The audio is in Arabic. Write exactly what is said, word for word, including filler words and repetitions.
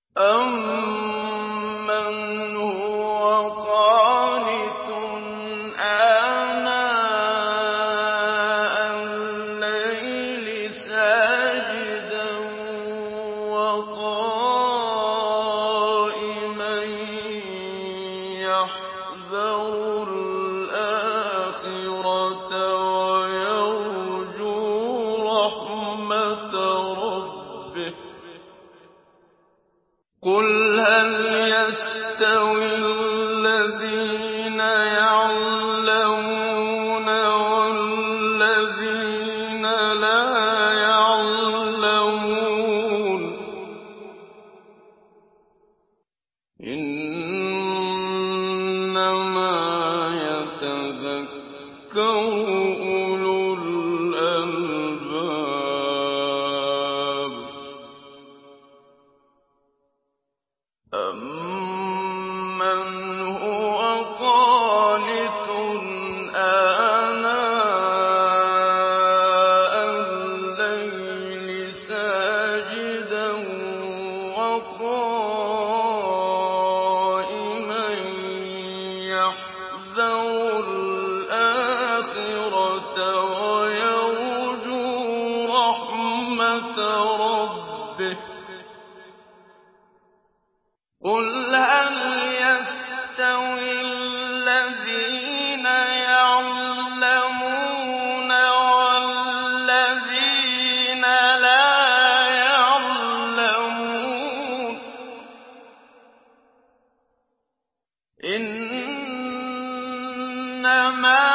أَمَّنْ هُوَ قَانِتٌ آنَاءَ اللَّيْلِ سَاجِدًا وَقَائِمًا يَحْذَرُ الْآخِرَةَ وَيَرْجُو رَحْمَةَ رَبِّهِ ۗ قُلْ هَلْ يَسْتَوِي الَّذِينَ يَعْلَمُونَ وَالَّذِينَ لَا يَعْلَمُونَ ۗ إِنَّمَا يَتَذَكَّرُ أُولُو الْأَلْبَابِ. أَمَّنْ هُوَ قَانِتٌ آنَاءَ اللَّيْلِ سَاجِدًا وَقَائِمًا يَحْذَرُ الْآخِرَةَ وَيَرْجُو رَحْمَةَ رَبِّهِ ۗ قُلْ هَلْ يَسْتَوِي الَّذِينَ يَعْلَمُونَ وَالَّذِينَ لَا يَعْلَمُونَ ۗ إِنَّمَا